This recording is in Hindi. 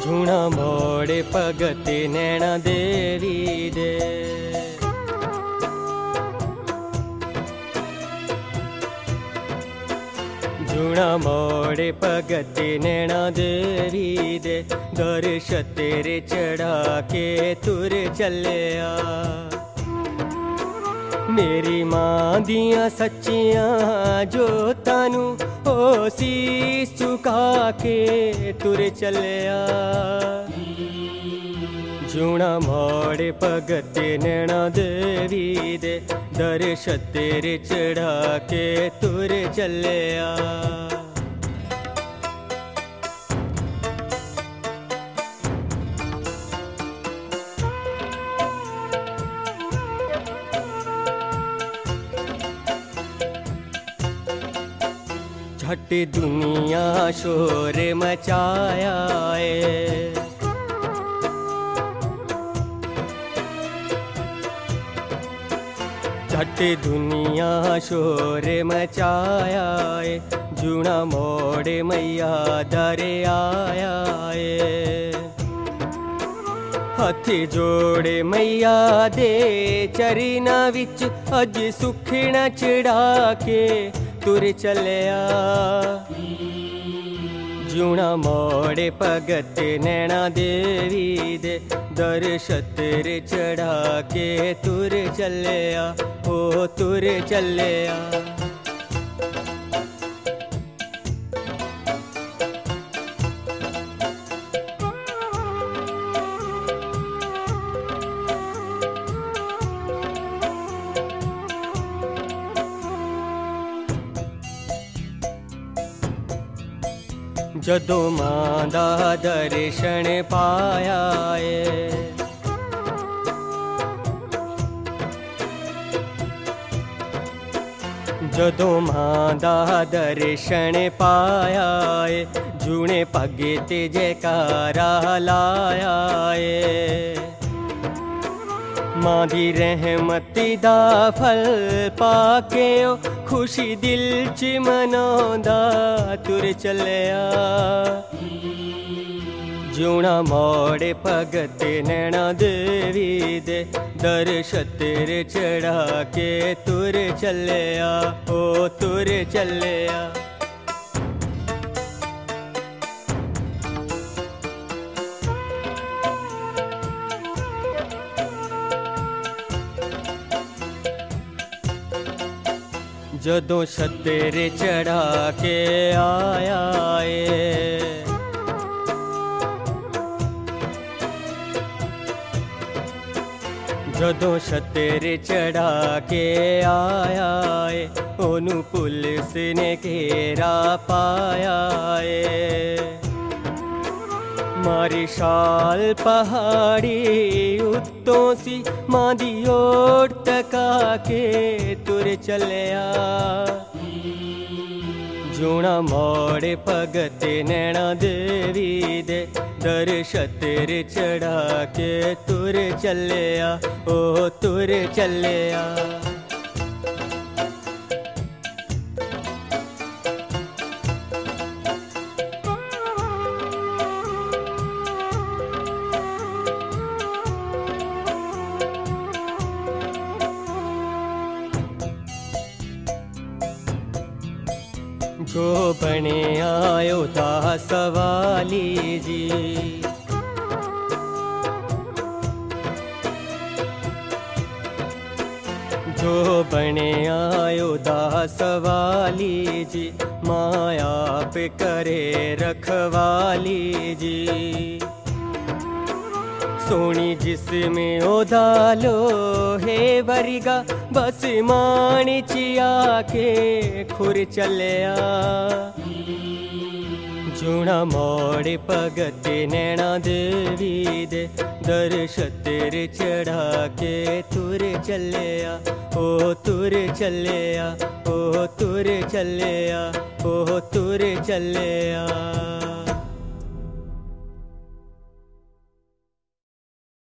झूना मोड़े भगत नैना देवी दे। झूना मोड़े भगत नैना देवी दे, दर्श तेरे चढ़ा के तुर चलिया। मेरी मां दियां सच्चियां जोतां नू ओ सीस झुका के तुर चलिया। झूना मोड़े भगत नैना देवी दे, दर्श तेरे चढ़ा के तुर चलिया। झट दुनिया शोर मचाया है, झट दुनिया शोर मचाया है। जूना मोड़े मैया दरे आया है। हथ जोड़े मैया दे चरना विच, अज सुखना चढ़ा के तुर चलिया। जूना मोड़े भगत नैना देवी दे, दर्श तेरे चढ़ा के तुर चलिया। ओ तुर चलिया। जदों मां दा दर्शन पाया है, जदों मां दा दर्शन पाया है। जूने पगे ते जयकारा लाया है। मां दी रहमत दा फल पाके ओ खुशी दिल च मनांदा तुर चलिया। जूना मोड़े भगत नैना देवी दे, दर्श तेरे चढ़ा के तुर चलिया। ओ तुर चलिया। जदों छतर चढ़ा के आया है, जदों छतर चढ़ा के आया है। ओनू पुलिस ने घेरा पाया है। मारी शाल पहाड़ी उत्तों सी, मां दी ओट तका के तुर चलिया। जूना मोड़े भगत नैना देवी दे, दर्श तेरे चढ़ा के तुर चलिया। ओ तुर चलिया। जो बने आयो दास वाली जी, जो बने आयो दास वाली जी। माया पे करे रखवाली जी। सोनी जिसमें ओदालो है वरिगा, बस मानी चिया के खुर चलिया। जूना मोड़े भगत नैना देवी दे, दर्श तेरे चढ़ा के तुर चलिया। ओ तुर चलिया। ओ तुर चलिया। ओ तुर चलिया।